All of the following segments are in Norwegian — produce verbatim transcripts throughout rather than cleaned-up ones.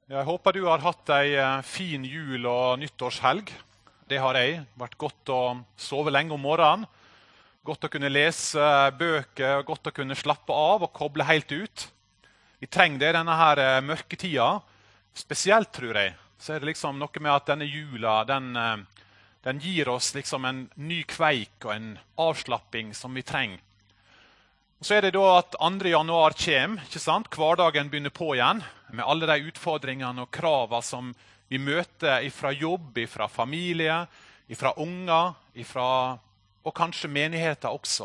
Jeg håper du har hatt en fin jul- og nyttårshelg. Det har jeg. Vært godt å sove lenge om morgenen. Godt å kunne lese bøker, godt å kunne slappe av og koble helt ut. Vi trenger det denne her mørketida. Spesielt, tror jeg, så er det liksom noe med at denne jula, den, den gir oss liksom en ny kveik og en avslapping som vi trenger. Og så er det da at andre januar kommer, ikke sant? Hverdagen begynner på igjen, med alle de utfordringene og kravene som vi møter fra jobb, fra familie, fra unger, ifra, og kanskje menigheter også.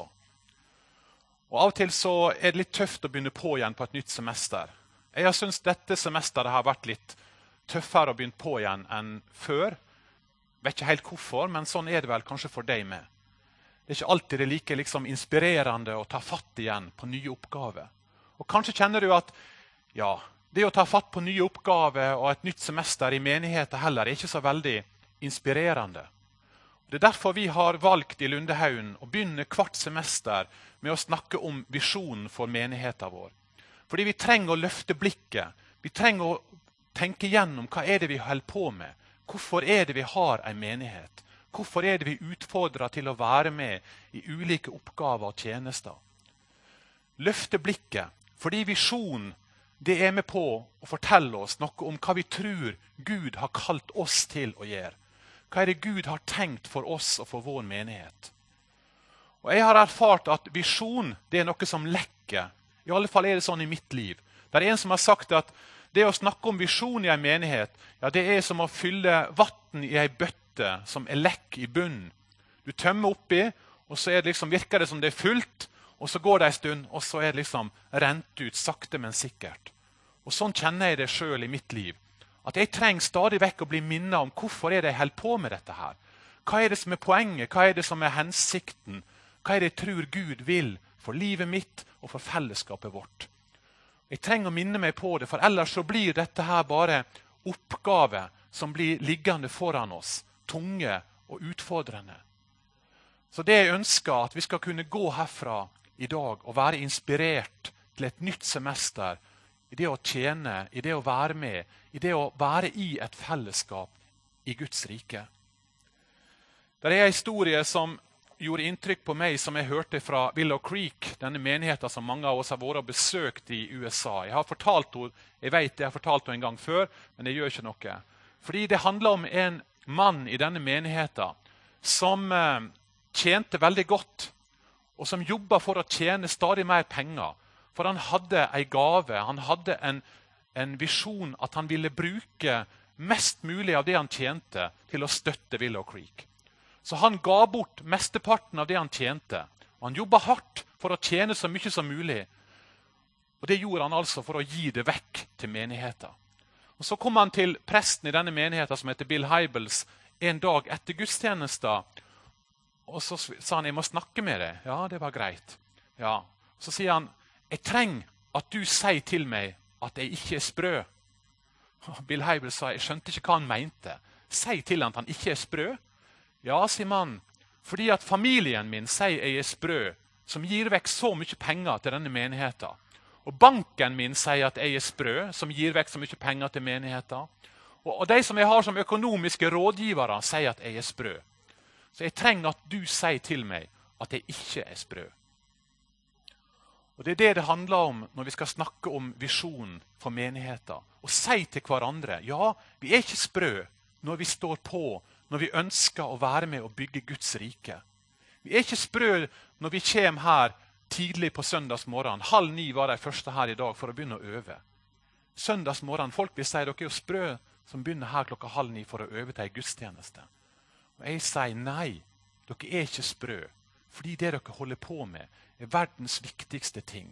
Og av og til så er det litt tøft å begynne på igjen på et nytt semester. Jeg synes dette semesteret har vært litt tøffere å begynne på igjen enn før. Jeg vet ikke helt hvorfor, men sånn er det vel kanskje for deg med. Det er ikke alltid det like liksom, inspirerende å ta fatt igjen på nye oppgaver. Og kanskje kjenner du at ja, det å ta fatt på nye oppgaver og et nytt semester i menigheten heller er ikke så veldig inspirerende. Det er derfor vi har valgt i Lundehaugen å begynne hvert semester med å snakke om visjonen for menigheten vår. Fordi vi trenger å løfte blikket. Vi trenger å tenke gjennom hva er det vi holder på med. Hvorfor er det vi har en menighet? Hvorfor er det vi utfordrer til å være med i ulike oppgaver og tjenester? Løfte blikket, fordi visjonen det er med på å fortelle oss noe om hva vi tror Gud har kalt oss til å gjøre. Hva er det Gud har tenkt for oss og for vår menighet? Og jeg har erfart at visjon det er noe som lekker. I alle fall er det sånn i mitt liv. Det er en som har sagt at det å snakke om visjon i en menighet, ja, det er som å fylle vatten i en bøtte som er lekk i bunnen. Du tømmer oppi, og så er det liksom, virker det som det er fullt, og så går det en stund, og så er det liksom rent ut, sakte men sikkert. Og sånn kjenner jeg det selv i mitt liv. At jeg trenger stadig vekk å bli minnet om hvorfor er det jeg holder på med dette her. Hva er det som er poenget? Hva er det som er hensikten? Hva er det jeg tror Gud vil for livet mitt og for fellesskapet vårt? Jeg trenger å minne meg på det, for ellers så blir dette her bare oppgave som blir liggende foran oss, tunge og utfordrende. Så det jeg ønsker at vi skal kunne gå herfra i dag og være inspirert til et nytt semester i det å tjene, i det å være med, i det å være i et fellesskap i Guds rike. Det er en historie som gjorde inntrykk på meg som jeg hørte fra Willow Creek, denne menigheten som mange av oss har vært og besøkt i U S A. Jeg har fortalt henne, jeg vet jeg har fortalt henne en gang før, men det gjør ikke noe. Fordi det handler om en mann i denne menigheten som eh, tjente veldig godt, og som jobbet for å tjene stadig mer penger. For han hadde en gave, han hadde en, en visjon at han ville bruke mest mulig av det han tjente til å støtte Willow Creek. Så han ga bort mesteparten av det han tjente. Og han jobbet hardt for å tjene så mye som mulig. Og det gjorde han altså for å gi det vekk til menigheten. Og så kom han til presten i denne menigheten som heter Bill Hybels en dag etter gudstjenesta. Og så sa han, jeg må snakke med deg. Ja, det var greit. Ja. Så sier han, jeg trenger at du sier til meg at jeg ikke er sprø. Og Bill Hybel sa, jeg skjønte ikke hva han mente. Si til han at han ikke er sprø. Ja, sier mannen, fordi at familien min sier jeg er sprø, som gir vekk så mye penger til denne menigheten. Og banken min sier at jeg er sprø, som gir vekk så mye penger til menigheten. Og, og de som jeg har som økonomiske rådgivere sier at jeg er sprø. Så jeg trenger at du sier til meg at jeg ikke er sprø. Og det er det det handler om når vi skal snakke om visjonen for menigheten. Og si til hverandre, ja, vi er ikke sprø når vi står på, når vi ønsker å være med og bygge Guds rike. Vi er ikke sprø når vi kommer her tidlig på søndagsmorgen. Halv ni var de første her i dag for å begynne å øve. Søndagsmorgen, folk vil si, dere er jo sprø som begynner her klokka halv ni for å øve til en gudstjeneste. Og jeg sier nei, dere er ikke sprø, fordi det dere holder på med er verdens viktigste ting.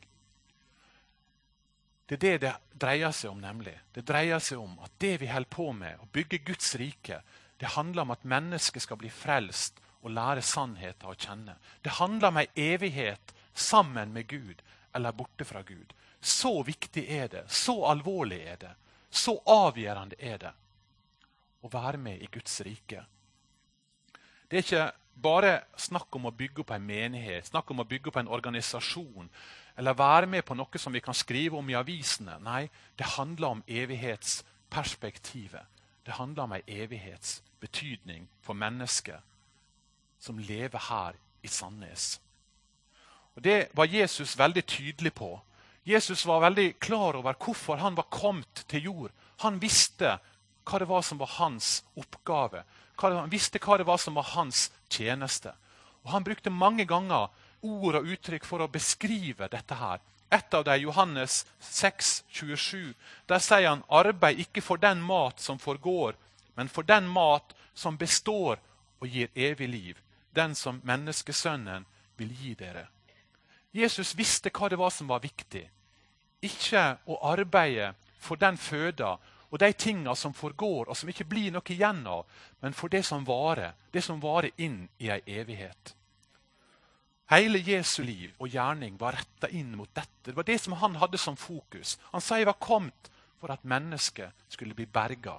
Det er det det dreier seg om nemlig. Det dreier seg om at det vi holder på med, å bygge Guds rike, det handler om at mennesket skal bli frelst og lære sannheten å kjenne. Det handler om en evighet sammen med Gud, eller borte fra Gud. Så viktig er det, så alvorlig er det, så avgjørende er det å være med i Guds rike. Det er ikke bare snakk om å bygge opp en menighet, snakk om å bygge opp en organisasjon, eller være med på noe som vi kan skrive om i avisene. Nei, det handler om evighets perspektivet. Det handler om en evighetsbetydning for mennesker som lever her i Sandnes. Og det var Jesus veldig tydelig på. Jesus var veldig klar over hvorfor han var kommet til jord. Han visste hva det var som var hans oppgave. Han visste hva det var som var hans tjeneste. Og han brukte mange ganger ord og uttrykk for å beskrive dette her. Et av det, Johannes seks tjuesju, der sier han, arbeid ikke for den mat som forgår, men for den mat som består og gir evig liv, den som menneskesønnen vil gi dere. Jesus visste hva det var som var viktig. Ikke å arbeide for den føda og de tingene som forgår og som ikke blir noe igjen av, men for det som varer, det som varer inn i en evighet. Hele Jesu liv og gjerning var rettet inn mot dette. Det var det som han hadde som fokus. Han sa jeg var kommet for at mennesket skulle bli berget.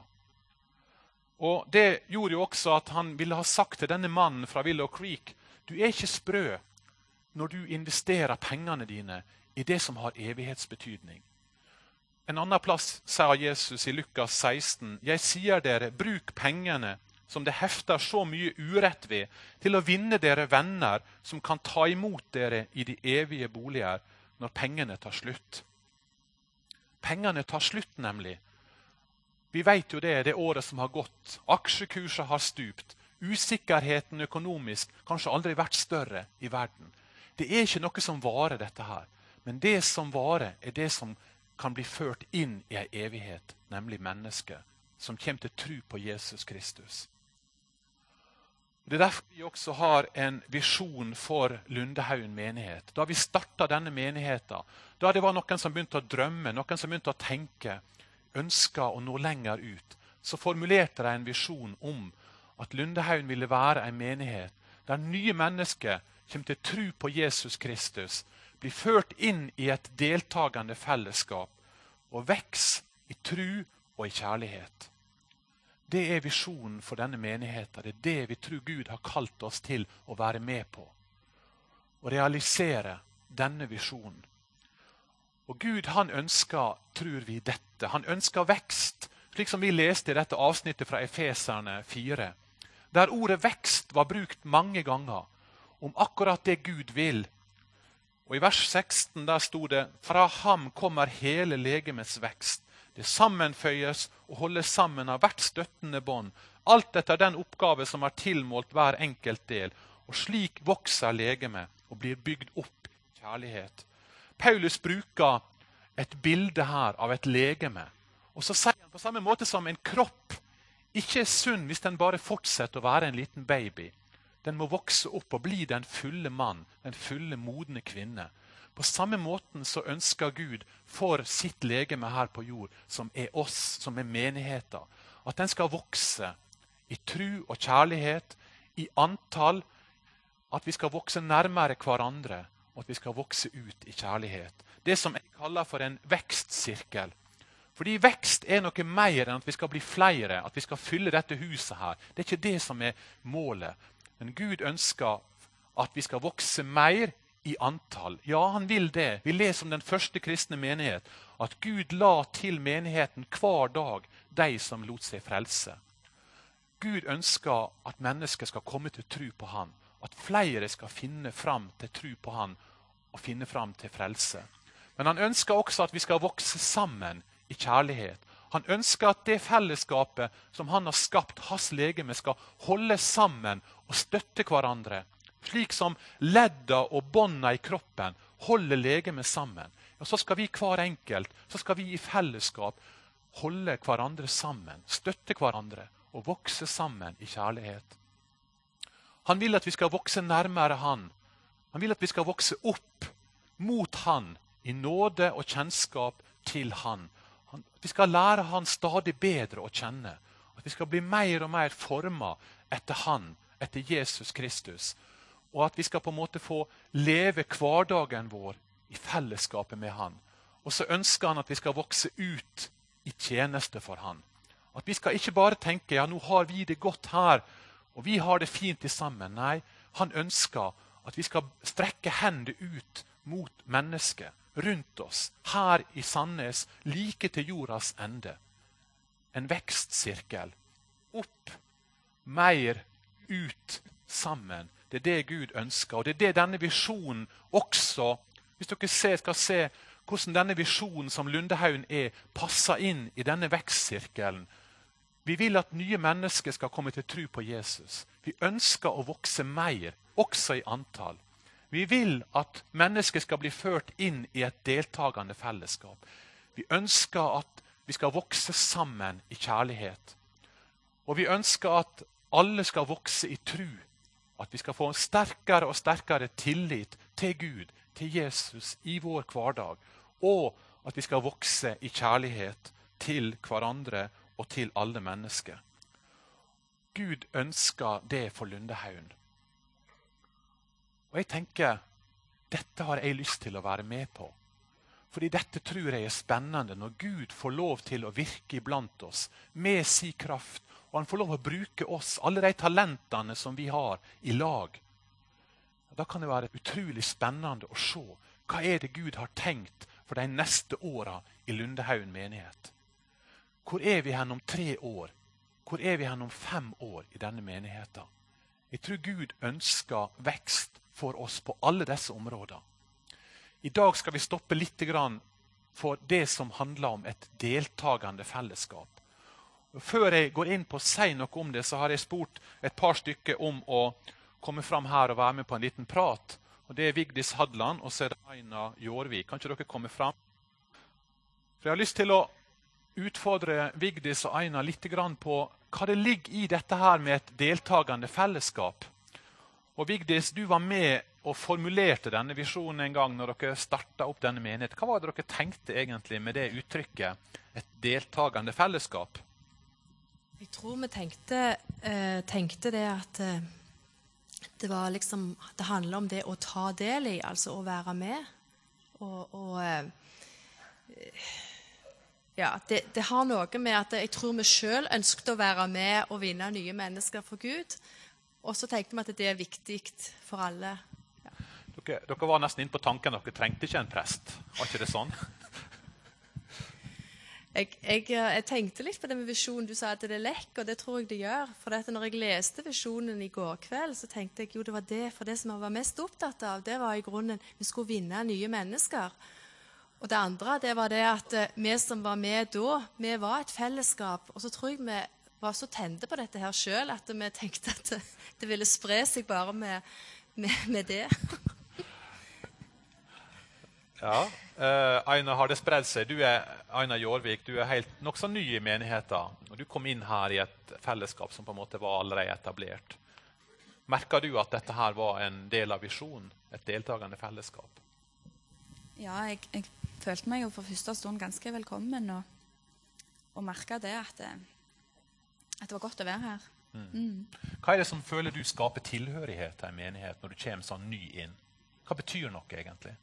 Og det gjorde jo også at han ville ha sagt til denne mannen fra Willow Creek, du er ikke sprø når du investerer pengene dine i det som har evighetsbetydning. En annen plass sa Jesus i Lukas seksten, jeg sier dere, bruk pengene som det hefter så mye urett ved, til å vinne dere venner som kan ta imot dere i de evige boliger når pengene tar slutt. Pengene tar slutt nemlig. Vi vet jo det, det året som har gått. Aksjekurser har stupt. Usikkerheten økonomisk kanskje aldri vært større i verden. Det er ikke noe som varer dette her. Men det som varer er det som kan bli ført inn i en evighet, nemlig mennesket, som kommer til tro på Jesus Kristus. Det er derfor vi også har en visjon for Lundehaugen menighet. Da vi startet denne menigheten, da det var noen som begynte å drømme, noen som begynte å tenke, ønsket å nå lenger ut, så formulerte de en visjon om at Lundehaugen ville være en menighet der nye mennesker kommer til tro på Jesus Kristus, blir ført inn i et deltagende fellesskap og veks i tro og i kjærlighet. Det er visjonen for denne menigheten. Det er det vi tror Gud har kalt oss til å være med på. Å realisere denne visjonen. Og Gud han ønsker, tror vi, dette. Han ønsker vekst, slik som vi leste i dette avsnittet fra Efeserne fire. Der ordet vekst var brukt mange ganger om akkurat det Gud vil. Og i vers seksten der stod det, fra ham kommer hele legemets vekst. Det sammenføyes og holdes sammen av hvert støttende bånd, alt etter den oppgave som er tilmålt hver enkelt del, og slik vokser legemet og blir bygd opp i kjærlighet. Paulus bruker et bilde her av et legeme, og så sier han på samme måte som en kropp ikke er sunn hvis den bare fortsetter å være en liten baby. Den må vokse opp og bli den fulle mann, den fulle modne kvinne. På samme måten så ønsker Gud for sitt legeme her på jord, som er oss, som er menigheten, at den skal vokse i tro og kjærlighet, i antall, at vi skal vokse nærmere hverandre, og at vi skal vokse ut i kjærlighet. Det som jeg kaller for en vekstsirkel. Fordi vekst er noe mer enn at vi skal bli flere, at vi skal fylle dette huset her. Det er ikke det som er målet. Men Gud ønsker at vi skal vokse mer i antall. Ja, han vil det. Vi leser om den første kristne menighet, at Gud la til menigheten hver dag de som lot seg frelse. Gud ønsker at mennesker skal komme til tro på han, at flere skal finne fram til tro på han og finne fram til frelse. Men han ønsker også at vi skal vokse sammen i kjærlighet. Han ønsker at det fellesskapet som han har skapt, hans legeme, skal holde sammen og støtte hverandre. Slik som ledda og bånda i kroppen holder legemet sammen. Ja, så skal vi hver enkelt, så skal vi i fellesskap holde hverandre sammen, støtte hverandre og vokse sammen i kjærlighet. Han vil at vi skal vokse nærmere han. Han vil at vi skal vokse opp mot han i nåde og kjennskap til han. han vi skal lære han stadig bedre å kjenne. At vi skal bli mer og mer formet etter han, etter Jesus Kristus. Og at vi skal på en måte få leve hverdagen vår i fellesskapet med han. Og så ønsker han at vi skal vokse ut i tjeneste for han. At vi skal ikke bare tenke, ja, nå har vi det godt her, og vi har det fint i sammen. Nei, han ønsker at vi skal strekke hendene ut mot mennesket rundt oss, her i Sandnes, like til jordas ende. en vekstsirkel. Opp, mer, ut, sammen. Det er det Gud ønsker, og det er det denne visjonen også, hvis dere ser, skal se hvordan denne visjonen som Lundehaugen er, passer inn i denne vekstsirkelen. Vi vil at nye mennesker skal komme til tro på Jesus. Vi ønsker å vokse mer, også i antall. Vi vil at mennesker skal bli ført inn i et deltagende fellesskap. Vi ønsker at vi skal vokse sammen i kjærlighet. Og vi ønsker at alle skal vokse i tro. At vi skal få en sterkere og sterkere tillit til Gud, til Jesus i vår hverdag. Og at vi skal vokse i kjærlighet til hverandre og til alle mennesker. Gud ønsker det for Lundehaugen. Og jeg tenker, dette har jeg lyst til å være med på. Fordi dette tror jeg er spennende når Gud får lov til å virke iblant oss med sin kraft, og han får lov å bruke oss, alle de talentene som vi har i lag. Da kan det være utrolig spennende å se hva er det Gud har tenkt for de neste årene i Lundehaugen menighet. Hvor er vi hen om tre år? Hvor er vi hen om fem år i denne menigheten? Jeg tror Gud ønsker vekst for oss på alle disse områdene. I dag skal vi stoppe litt grann for det som handler om et deltagende fellesskap. Før jeg går inn på å si noe om det, så har jeg spurt et par stykker om å komme fram her og være med på en liten prat. Og det er Vigdis Hadland, og så er det Aina Jorvik. Kan ikke dere komme fram? For jeg har lyst til å utfordre Vigdis og Aina litt grann på hva det ligger i dette her med et deltagende fellesskap. Og Vigdis, du var med og formulerte denne visjonen en gang når dere startet opp denne menigheten. Hva var det dere tenkte egentlig med det uttrykket, et deltagende fellesskap? Jeg tror vi tenkte, eh, tenkte det at eh, det var liksom, det handler om det å ta del i, altså å være med. Og, og eh, ja, det, det har noe med at jeg tror vi selv ønsket å være med og vinne nye mennesker for Gud. Og så tenkte vi at det er viktig for alle. Ja. Dere, dere var nesten inne på tanken, dere trengte ikke en prest. Var ikke det sånn? Jeg, jeg, jeg tenkte litt på det med visjonen. Du sa at det er lekk, og det tror jeg det gjør. For dette, når jeg leste visjonen i går kveld, så tenkte jeg jo det var det, for det som jeg var mest opptatt av, det var i grunnen vi skulle vinne nye mennesker. Og det andre, det var det at vi som var med da, vi var et fellesskap. Og så tror jeg vi var så tente på dette her selv, at vi tenkte at det, det ville spre seg bare med, med, med det. Ja, uh, Aina, har det spredd seg? Du er Aina Jorvik, du er helt nok så ny i menigheten, og du kom inn her i et fellesskap som på en måte var allerede etablert. Merker du at dette her var en del av visjonen, et deltagende fellesskap? Ja, jeg, jeg følte meg jo for første stund ganske velkommen, og, og merket det at, at det var godt å være her. Mm. Mm. Hva er det som føler du skaper tilhørighet til en menighet når du kommer sånn ny inn? Hva betyr noe egentlig?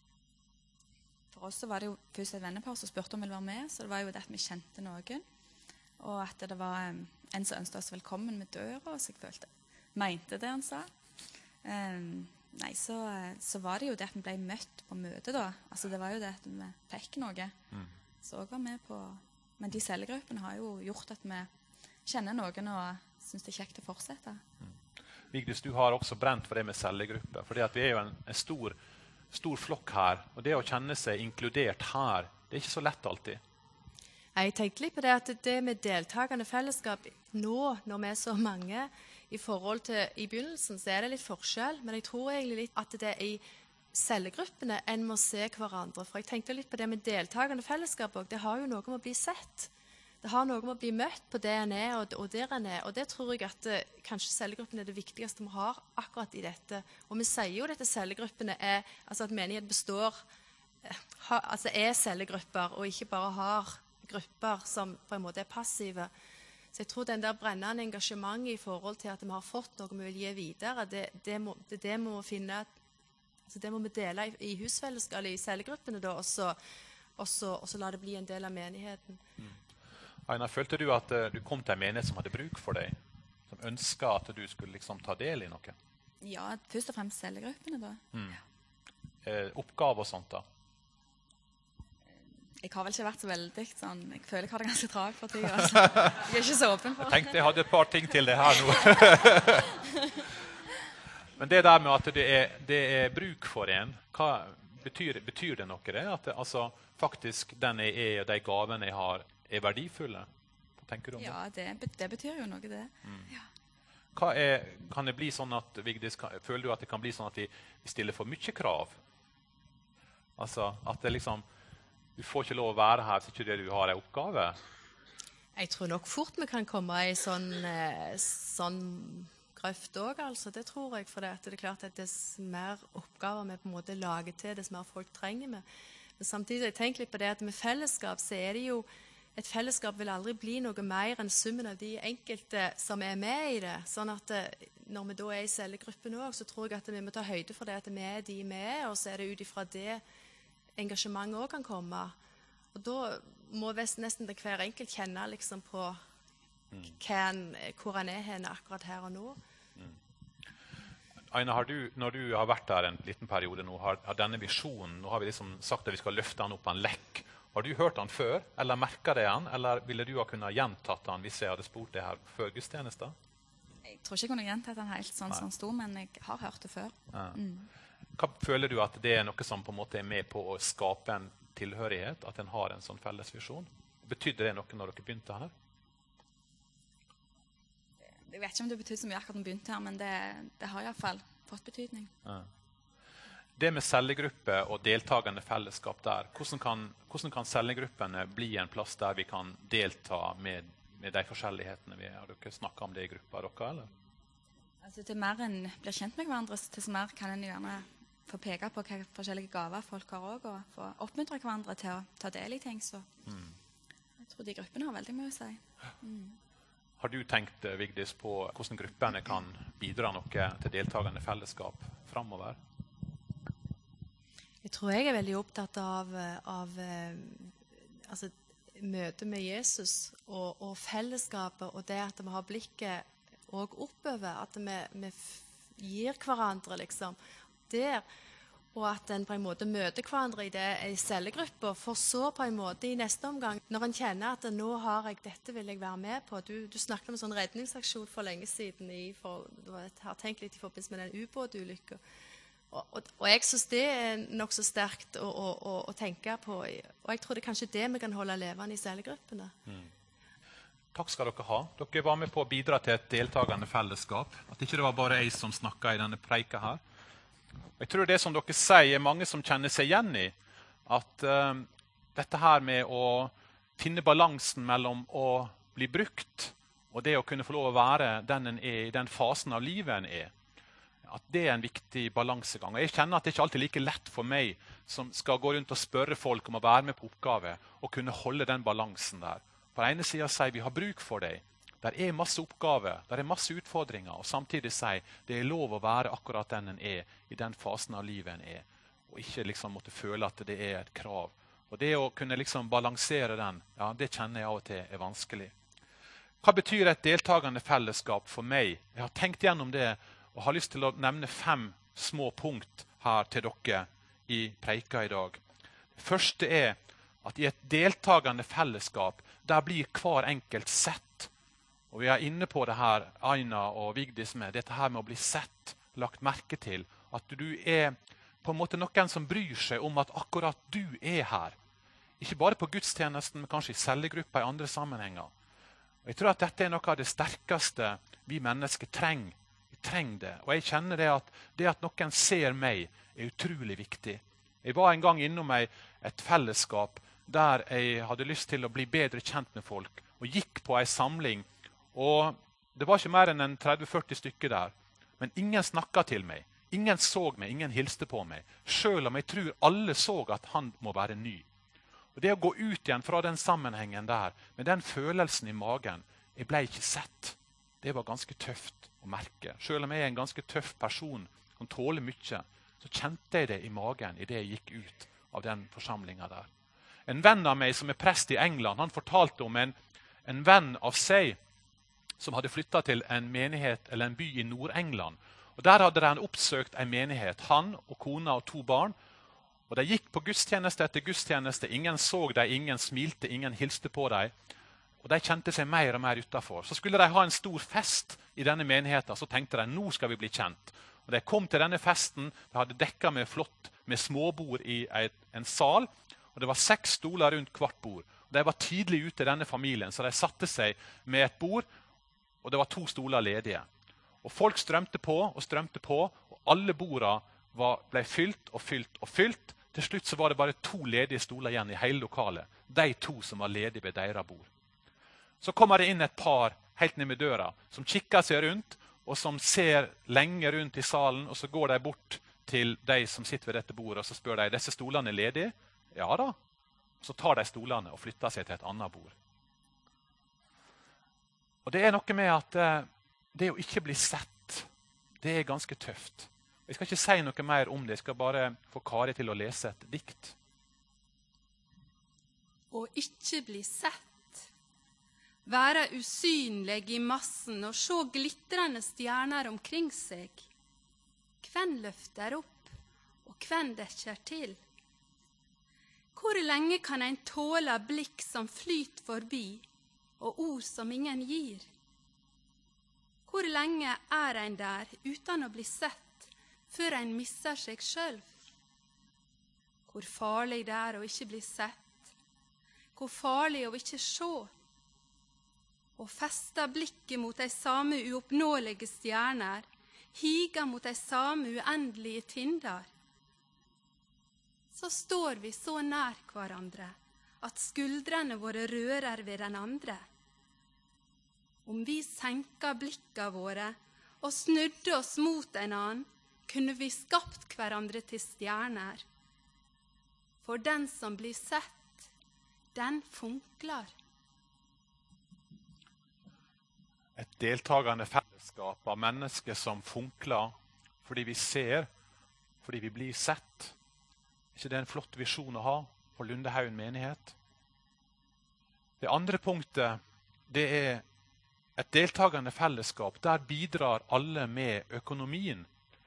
For oss så var det jo først et vennepar som spurte om vi ville være med, så det var jo det at vi kjente noen, og at det var um, en som ønsket oss velkommen med døra, så jeg følte, mente det han sa. Um, nei, så, så var det jo det at vi ble møtt på møte da. Altså det var jo det at vi fikk noe. Mm. Så var vi på, men de cellegruppene har jo gjort at vi kjenner noen og synes det er kjekt å fortsette. Mm. Vigdis, du har også brent for det med cellegrupper, for det at vi er jo en, en stor stor flokk her, og det å kjenne seg inkludert her, det er ikke så lett alltid. Jeg tenkte litt på det at det med deltagende fellesskap nå, når vi er så mange, i forhold til i begynnelsen, så er det litt forskjell, men jeg tror egentlig litt at det er i cellegruppene en må se hverandre, for jeg tenkte litt på det med deltagende fellesskap, og det har jo noe med å bli sett. Det har noe med å bli møtt på det en er, og, og der en er, og det tror jeg at uh, kanskje cellegruppen er det viktigste vi har akkurat i dette. Og vi sier jo dette cellegruppene er, altså at menighet består, uh, ha, altså er cellegrupper, og ikke bare har grupper som på en måte er passive. Så jeg tror den der brennende engasjementet i forhold til at vi har fått noe vi vil gi videre, det, det, må, det, det må vi finne, altså det må vi dele i, i husfellesskap, eller i cellegruppene da, og så, og så, og så la det bli en del av menigheten. Mm. Aina, følte du at uh, du kom til en menighet som hadde bruk for deg? Som ønsket at du skulle liksom ta del i noe? Ja, først og fremst cellegruppene da. Mm. Eh, oppgave og sånt da? Jeg har vel ikke vært så veldig sånn, jeg føler jeg har det ganske travelt for tiden. Altså. Jeg er ikke så åpen for. Jeg tenkte jeg hadde et par ting til det her nå. Men det der med at det er, det er bruk for en, hva betyr, betyr det noe det? At det, altså, faktisk den jeg er og de gavene jeg har er verdifulle? Hva tenker du om det? Ja, det, det betyr jo noe det. Mm. Ja. Hva er, kan det bli sånn at, Vigdis, kan, føler du at det kan bli sånn at vi, vi stiller for mye krav? Altså at det liksom, du får ikke lov å være her hvis ikke det du har en oppgave? Jeg tror nok fort vi kan komme i sånn, eh, sånn grøft også, altså. Det tror jeg, for det, at det er klart at dess mer oppgaver vi på en måte lager til, dess mer folk trenger vi. Men samtidig jeg tenker litt på det at med fellesskap så er det jo, et fellesskap vil aldri bli noe mer enn summen av de enkelte som er med i det. Sånn at når vi da er i cellegruppen også, så tror jeg at vi må ta høyde for det at vi er de vi er, og så er det ut ifra det engasjementet også kan komme. Og da må nesten hver enkelt kjenne liksom på mm. en, hvor han er henne akkurat her og nå. Mm. Aina, har du, når du har vært der en liten periode nå, har, har denne visjonen, nå har vi liksom sagt at vi skal løfte han opp på en lekk. Har du hørt han før, eller merket det han, eller ville du ha kunnet gjentatt han hvis jeg hadde spurt det her før gudstjenesta? Jeg tror ikke jeg kunne gjentatt han helt sånn som han sto, men jeg har hørt det før. Ja. Mm. Hva føler du at det er noe som på en måte er med på å skape en tilhørighet, at en har en sånn felles visjon? Betydde det noe når dere begynte her? Jeg vet ikke om det betydde så mye akkurat når vi begynte her, men det, det har i hvert fall fått betydning. Ja. Det med cellegruppe og deltagende fellesskap der, hvordan kan, hvordan kan cellegruppene bli en plass der vi kan delta med, med de forskjellighetene vi har? Har dere snakket om det i gruppa dere, eller? Altså, til mer enn blir kjent med hverandre, til så mer kan en gjerne få peke på hva forskjellige gaver folk har også, og få oppmuntre hverandre til å ta del i ting. Så mm. jeg tror de gruppene har veldig mye å si. Mm. Har du tenkt, Vigdis, på hvordan gruppene kan bidra noe til deltagende fellesskap fremover? Jeg tror jeg er veldig opptatt av, av altså, møtet med Jesus og, og fellesskapet, og det at vi har blikket og oppover, at vi, vi gir hverandre liksom der, og at en på en måte møter hverandre i det i cellegrupper, for så på en måte i neste omgang, når en kjenner at nå har jeg, dette vil jeg være med på. Du, du snakket om en sånn redningsaksjon for lenge siden, i, for, jeg har tenkt litt i forbindelse med den ubåtulykka. Og, og, og jeg synes det er nok så sterkt å, å, å, å tenke på, og jeg tror det er kanskje det vi kan holde levende i cellegruppene. Mm. Takk skal dere ha. Dere var med på å bidra til et deltagende fellesskap. At ikke det var bare jeg som snakket i denne preika her. Jeg tror det som dere sier er mange som kjenner seg igjen i, at uh, dette her med å finne balansen mellom å bli brukt og det å kunne få lov å være den en er i den fasen av livet en er, at det er en viktig balansegang. Og jeg kjenner at det ikke alltid er like lett for meg som skal gå rundt og spørre folk om å være med på oppgave og kunne holde den balansen der. På den ene siden sier vi har bruk for deg. Der er masse oppgaver, der er masse utfordringer, og samtidig sier det er lov å være akkurat den en er, i den fasen av livet en er, og ikke liksom måtte føle at det er et krav. Og det å kunne liksom balansere den, ja, det kjenner jeg av og til er vanskelig. Hva betyr et deltagende fellesskap for meg? Jeg har tenkt gjennom det, og har lyst til å nevne fem små punkt her til dere i preika i dag. Det første er at i et deltagende fellesskap, der blir hver enkelt sett. Og vi er inne på det her, Aina og Vigdis, med dette her med å bli sett, lagt merke til. At du er på en måte noen som bryr seg om at akkurat du er her. Ikke bare på gudstjenesten, men kanskje i cellegrupper i andre sammenhenger. Og jeg tror at dette er noe av det sterkeste vi mennesker trenger. Vi trenger det. Og jeg kjenner det at det at noen ser meg er utrolig viktig. Jeg var en gang innom meg et fellesskap der jeg hadde lyst til å bli bedre kjent med folk, og gikk på en samling. Og det var ikke mer enn en tretti førti stykker der. Men ingen snakket til meg. Ingen så meg, ingen hilste på meg. Selv om jeg tror alle så at han må være ny. Og det å gå ut igjen fra den sammenhengen der, med den følelsen i magen, jeg ble ikke sett. Det var ganske tøft å merke. Selv om jeg er en ganske tøff person, som tåler mye, så kjente jeg det i magen i det jeg gikk ut av den forsamlingen der. En venn av meg som er prest i England, han fortalte om en, en venn av seg, som hadde flyttet til en menighet eller en by i Nord-England. Og der hadde han oppsøkt en menighet, han og kona og to barn. Og de gikk på gudstjeneste etter gudstjeneste. Ingen så dem, ingen smilte, ingen hilste på dem. Og de kjente seg mer og mer utenfor. Så skulle de ha en stor fest i denne menigheten. Så tenkte de, nå skal vi bli kjent. Og de kom til denne festen. De hadde dekket med flott, med småbord i en sal. Og det var seks stoler rundt hvert bord. Og de var tidlig ute i denne familien, så de satte seg med et bord, og det var to stoler ledige. Og folk strømte på og strømte på, og alle bordene var, ble fylt og fylt og fylt. Til slutt så var det bare to ledige stoler igjen i hele lokalet. De to som var ledige ved deres bord. Så kommer det inn et par helt ned med døra, som kikker seg rundt, og som ser lenge rundt i salen, og så går de bort til de som sitter ved dette bordet, og så spør de, disse stolene er ledige? Ja da. Så tar de stolene og flytter seg til et annet bord. Og det er noe med at det å ikke bli sett, det er ganske tøft. Jeg skal ikke si noe mer om det, jeg skal bare få Kari til å lese et dikt. Å ikke bli sett, være usynlig i massen og se glitrende stjerner omkring seg. Hvem løfter opp, og hvem dekker til? Hvor lenge kan en tåle blikk som flyter forbi, og ord som ingen gir? Hvor lenge er en der uten å bli sett, før en misser seg selv? Hvor farlig det er å ikke bli sett, hvor farlig å ikke se, og feste blikket mot de samme uoppnåelige stjerner, higa mot de samme uendelige tinder. Så står vi så nær hverandre, at skuldrene våre rører ved den andre. Om vi senker blikkene våre, og snudde oss mot en annen, kunne vi skapt hverandre til stjerner. For den som blir sett, den funkler. Et deltagende fellesskap av mennesker som funkler fordi vi ser, fordi vi blir sett. Ikke det er en flott visjon å ha på Lundehaugen menighet? Det andre punktet, det er et deltagende fellesskap. Der bidrar alle med økonomien.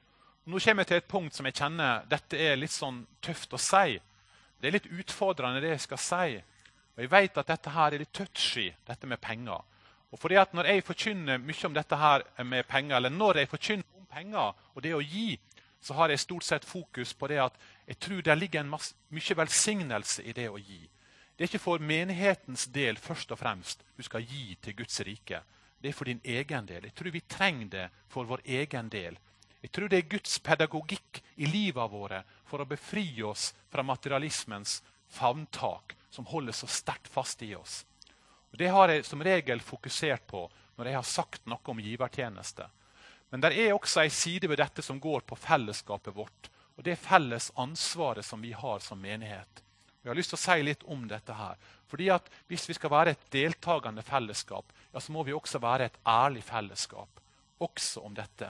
Nå kommer jeg til et punkt som jeg kjenner, dette er litt sånn tøft å si. Det er litt utfordrende det jeg skal si. Og jeg vet at dette her er litt touchy, dette med penger. Og fordi at når jeg forkynner mye om dette her med penger, eller når jeg forkynner om penger og det å gi, så har jeg stort sett fokus på det at jeg tror det ligger en masse, mye velsignelse i det å gi. Det er ikke for menighetens del først og fremst du skal gi til Guds rike. Det er for din egen del. Jeg tror vi trenger det for vår egen del. Jeg tror det er Guds pedagogikk i livet våre for å befri oss fra materialismens favntak som holder så sterkt fast i oss. Og det har jeg som regel fokusert på når jeg har sagt noe om givertjeneste. Men det er også en side ved dette som går på fellesskapet vårt, og det er felles ansvaret som vi har som menighet. Jeg har lyst til å si litt om dette her, fordi at hvis vi skal være et deltagende fellesskap, ja, så må vi også være et ærlig fellesskap, også om dette.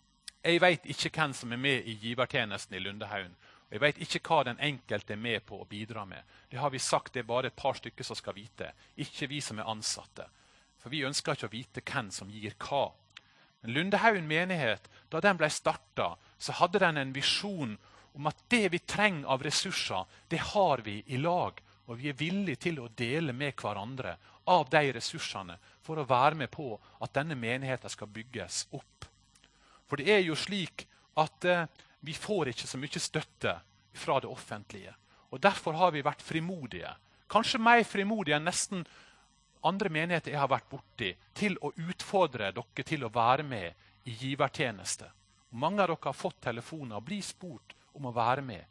Jeg vet ikke hvem som er med i givertjenesten i Lundehaugen, og jeg vet ikke hva den enkelte er med på å bidra med. Det har vi sagt, det er bare et par stykker som skal vite, ikke vi som er ansatte. For vi ønsker ikke å vite hvem som gir hva. Men Lundehaugen menighet, da den ble startet, så hadde den en visjon om at det vi trenger av ressurser, det har vi i lag, og vi er villige til å dele med hverandre av de ressursene for å være med på at denne menigheten skal bygges opp. For det er jo slik at eh, vi får ikke så mye støtte fra det offentlige, og derfor har vi vært frimodige. Kanskje mer frimodige enn nesten andre menigheter jeg har vært borti, til å utfordre dere til å være med i givertjeneste. Og mange av dere har fått telefoner og blir spurt om å være med,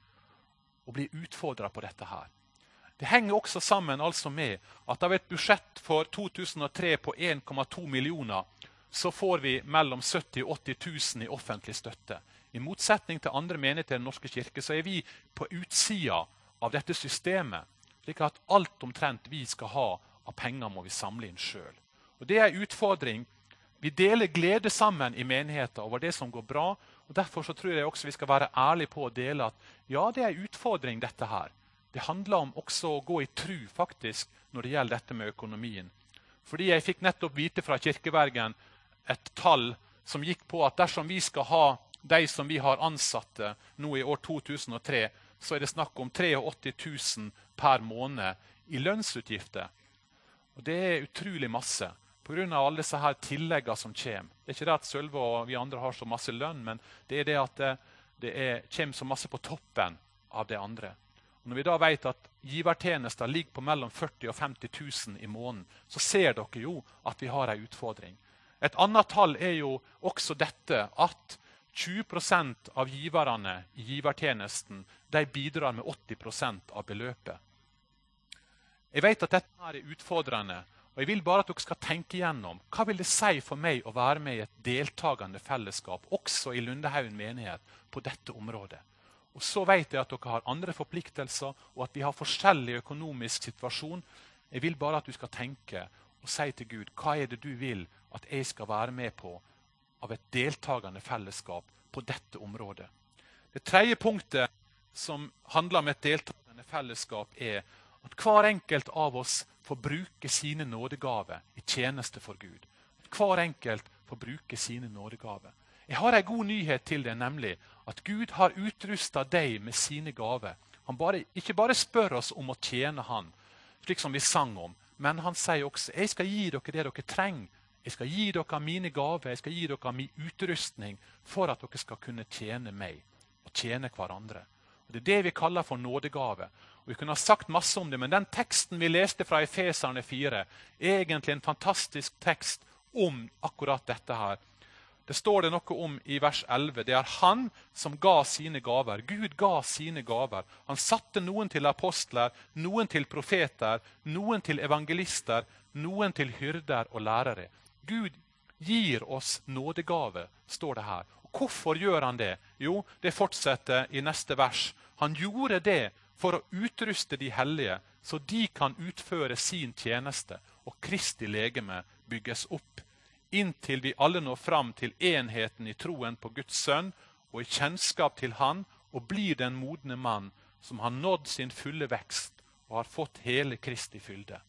og bli utfordret på dette her. Det henger også sammen altså med at av et budsjett for to tusen og tre på en komma to millioner, så får vi mellom sytti og åtti tusen i offentlig støtte. I motsetning til andre menigheter i den norske kirke, så er vi på utsida av dette systemet, slik at alt omtrent vi skal ha av penger må vi samle inn selv. Og det er en utfordring. Vi deler glede sammen i menigheten over det som går bra, og derfor så tror jeg også vi skal være ærlige på å dele at ja, det er en utfordring dette her. Det handler om også å gå i tru faktisk når det gjelder dette med økonomien. Fordi jeg fikk nettopp vite fra kirkevergen et tall som gikk på at dersom vi skal ha de som vi har ansatte nå i år to tusen og tre, så er det snakk om åtti tre tusen per måned i lønnsutgifter. Og det er utrolig masse, på grunn av alle disse her tillegger som kommer. Det er ikke det at Sølve og vi andre har så masse lønn, men det er det at det, det er, kommer så masse på toppen av det andre. Og når vi da vet at givertjenester ligger på mellom førti og femti tusen i måneden, så ser dere jo at vi har en utfordring. Et annet tall er jo også dette, at tjue prosent av giverne i givertjenesten, de bidrar med åtti prosent av beløpet. Jeg vet at dette her er utfordrende, og jeg vil bare at dere skal tenke igjennom, hva vil det si for meg å være med i et deltagende fellesskap, også i Lundehaugen menighet, på dette området. Og så vet jeg at dere har andre forpliktelser, og at vi har forskjellig økonomisk situasjon. Jeg vil bare at du skal tenke og si til Gud, hva er det du vil at jeg skal være med på av et deltagende fellesskap på dette området. Det tredje punktet som handler om et deltagende fellesskap er at hver enkelt av oss får bruke sine nådegave i tjeneste for Gud. At hver enkelt får bruke sine nådegave. Jeg har en god nyhet til deg, nemlig at Gud har utrustet deg med sine gaver. Han bare, ikke bare spør oss om å tjene han, slik som vi sang om, men han sier også, jeg skal gi dere det dere trenger. Jeg skal gi dere mine gaver, jeg skal gi dere min utrustning for at dere skal kunne tjene meg og tjene hverandre. Og det er det vi kaller for nådegave. Og vi kunne ha sagt masse om det, men den teksten vi leste fra Efeserne fire er egentlig en fantastisk tekst om akkurat dette her. Det står det noe om i vers elleve. Det er han som ga sine gaver. Gud ga sine gaver. Han satte noen til apostler, noen til profeter, noen til evangelister, noen til hyrder og lærere. Gud gir oss nådegave, står det her. Og hvorfor gjør han det? Jo, det fortsetter i neste vers. Han gjorde det for å utruste de hellige, så de kan utføre sin tjeneste, og Kristi legeme bygges opp, inntil vi alle når fram til enheten i troen på Guds sønn, og i kjennskap til han, og blir den modne mann, som har nådd sin fulle vekst, og har fått hele Kristi fylde.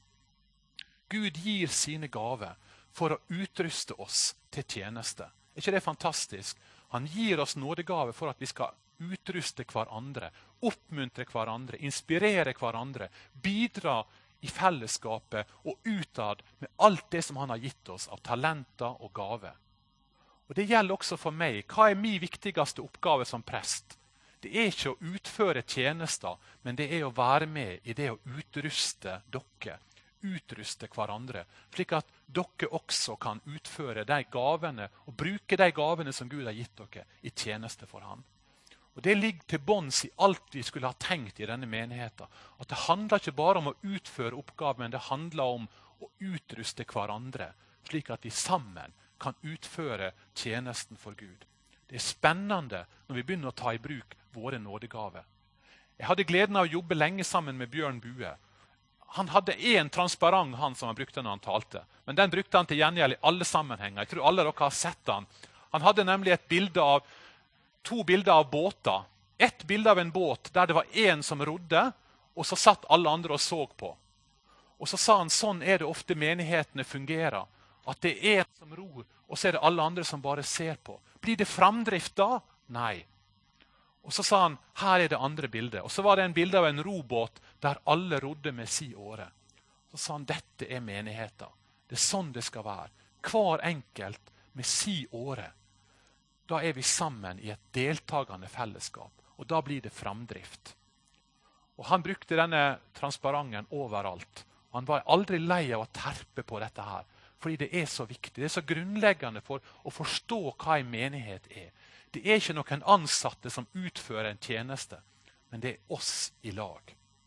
Gud gir sine gaver for å utruste oss til tjeneste. Er ikke det fantastisk? Han gir oss nådegave for at vi skal utruste hverandre, oppmuntre hverandre, inspirere hverandre, bidra i fellesskapet og utad med alt det som han har gitt oss av talenter og gaver. Og det gjelder også for meg. Hva er min viktigste oppgave som prest? Det er ikke å utføre tjenester, men det er å være med i det å utruste dere, utruste hverandre, slik at dere også kan utføre de gavene og bruke de gavene som Gud har gitt dere i tjeneste for han. Og det ligger til bånds i alt vi skulle ha tenkt i denne menigheten. At det handler ikke bare om å utføre oppgaven, men det handler om å utruste hverandre, slik at vi sammen kan utføre tjenesten for Gud. Det er spennende når vi begynner å ta i bruk våre nådegaver. Jeg hadde gleden av å jobbe lenge sammen med Bjørn Bue. Han hadde en transparent han som han brukte når han talte, men den brukte han til gjengjeld i alle sammenhenger. Jeg tror alle dere har sett han. Han hadde nemlig et bilde av to bilder av båter. Et bilde av en båt der det var en som rodde, og så satt alle andre og så på. Og så sa han, sånn er det ofte menighetene fungerer. At det er en som ror, og så er det alle andre som bare ser på. Blir det framdrift da? Nei. Og så sa han, her er det andre bildet. Og så var det en bilde av en robåt der alle rodde med si åre. Så sa han, dette er menigheten. Det er sånn det skal være. Hver enkelt med si åre. Da er vi sammen i et deltagende fellesskap, og da blir det framdrift. Og han brukte denne transparenten overalt. Han var aldri lei av å terpe på dette her, fordi det er så viktig. Det er så grunnleggende for å forstå hva en menighet er. Det er ikke noen ansatte som utfører en tjeneste, men det er oss i lag.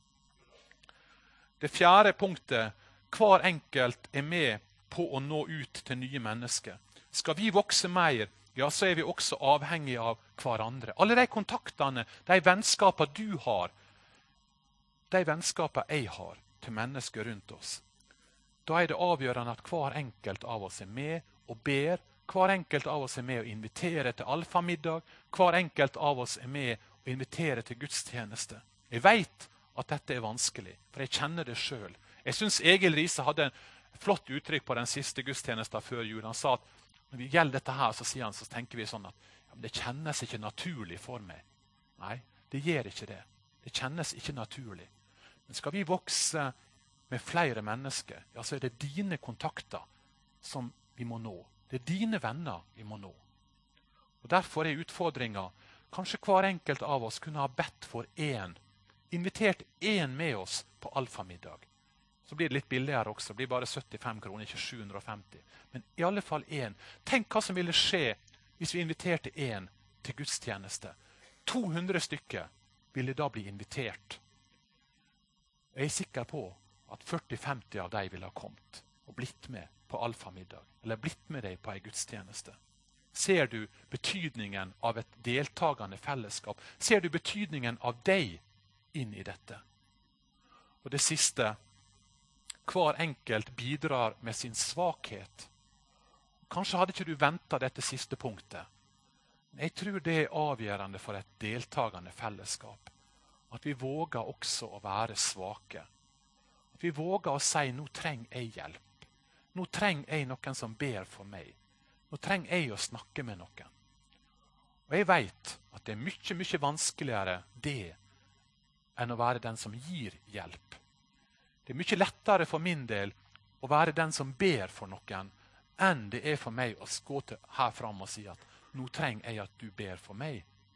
Det fjerde punktet, hver enkelt er med på å nå ut til nye mennesker. Skal vi vokse mer, ja, så er vi også avhengige av hverandre. Alle de kontaktene, de vennskaper du har, de vennskaper jeg har til mennesker rundt oss. Da er det avgjørende at hver enkelt av oss er med og ber. Hver enkelt av oss er med og inviterer til alfamiddag. Hver enkelt av oss er med og inviterer til gudstjeneste. Jeg vet at dette er vanskelig, for jeg kjenner det selv. Jeg synes Egil Riise hadde en flott uttrykk på den siste gudstjenesten før jul. Han sa at når det gjelder dette her, så sier han, så tenker vi sånn at ja, det kjennes ikke naturlig for meg. Nei, det gjør ikke det. Det kjennes ikke naturlig. Men skal vi vokse med flere mennesker, ja, så er det dine kontakter som vi må nå. Det er dine venner vi må nå. Og derfor er utfordringen, kanskje hver enkelt av oss kunne ha bedt for en, invitert en med oss på alfamiddag. Så blir det litt billigere også, det blir bare syttifem kroner, ikke sju hundre og femti. Men i alle fall en. Tenk hva som ville skje hvis vi inviterte en til gudstjeneste. to hundre stykker ville da bli invitert. Jeg er sikker på at førti til femti av dem ville ha kommet og blitt med på alfamiddag, eller blitt med deg på en gudstjeneste. Ser du betydningen av et deltagende fellesskap? Ser du betydningen av deg inn i dette? Og det siste, hver enkelt bidrar med sin svakhet. Kanskje hadde ikke du ventet dette siste punktet. Men jeg tror det er avgjørende for et deltagende fellesskap. At vi våger også å være svake. At vi våger å si, nå trenger jeg hjelp. Nå trenger jeg noen som ber for meg. Nå trenger jeg å snakke med noen. Og jeg vet at det er mye, mye vanskeligere det enn å være den som gir hjelp. Det er mye lettere for min del å være den som ber for noen, enn det er for meg å gå til her frem og si at nå trenger jeg at du ber for meg.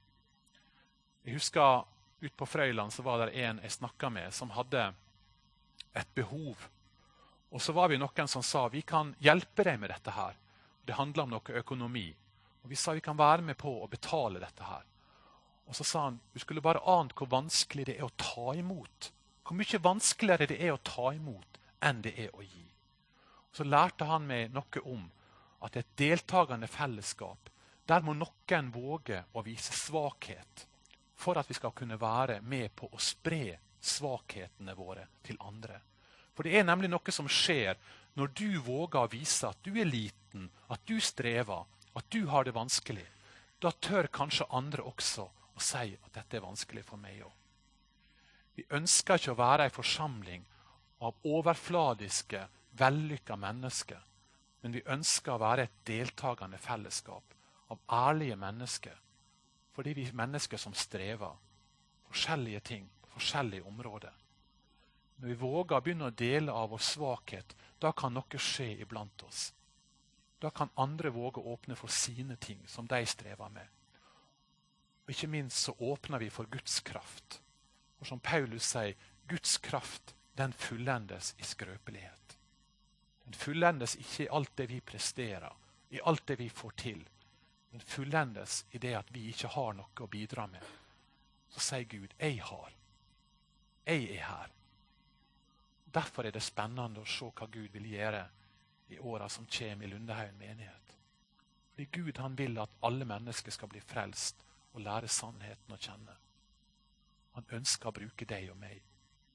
Jeg husker ut på Frøyland så var det en jeg snakket med som hadde et behov. Og så var vi noen som sa vi kan hjelpe deg med dette her. Det handler om noe økonomi. Og vi sa vi kan være med på å betale dette her. Og så sa han, du skulle bare ant hvor vanskelig det er å ta imot. Hvor mye vanskeligere det er å ta imot enn det er å gi. Så lærte han meg noe om at et deltagende fellesskap, der må noen våge å vise svakhet for at vi skal kunne være med på å spre svakhetene våre til andre. For det er nemlig noe som skjer når du våger å vise at du er liten, at du strever, at du har det vanskelig. Da tør kanskje andre også å si at dette er vanskelig for meg også. Vi ønsker ikke å være en forsamling av overfladiske, vellykka mennesker, men vi ønsker å være et deltagende fellesskap av ærlige mennesker, fordi vi er mennesker som strever forskjellige ting, forskjellige områder. Når vi våger å begynne å dele av vår svakhet, da kan noe skje iblant oss. Da kan andre våge å åpne for sine ting som de strever med. Og ikke minst så åpner vi for Guds kraft. Og som Paulus sier, Guds kraft, den fullendes i skrøpelighet. Den fullendes ikke i alt det vi presterer, i alt det vi får til. Den fullendes i det at vi ikke har noe å bidra med. Så sier Gud, jeg har. Jeg er her. Derfor er det spennende å se hva Gud vil gjøre i årene som kommer i Lundehaugen menighet. Fordi Gud han vil at alle mennesker skal bli frelst og lære sannheten å kjenne. Han ønsker å bruke deg og meg.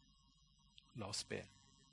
La oss be.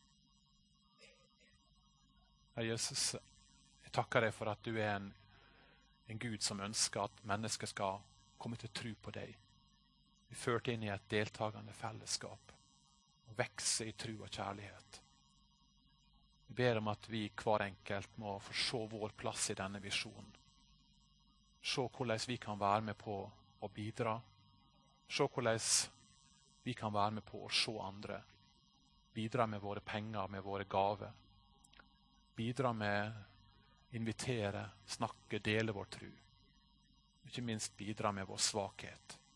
Herre Jesus, jeg takker deg for at du er en, en Gud som ønsker at mennesker skal komme til tro på deg. Vi førte inn i et deltagende fellesskap og vekse i tro og kjærlighet. Vi ber om at vi hver enkelt må få se vår plass i denne visjonen. Se hvordan vi kan være med på å bidra. Se hvordan vi kan være med på å se andre. Bidra med våre penger, med våre gaver. Bidra med invitere, snakke, dele vår tro. Ikke minst bidra med vår svakhet.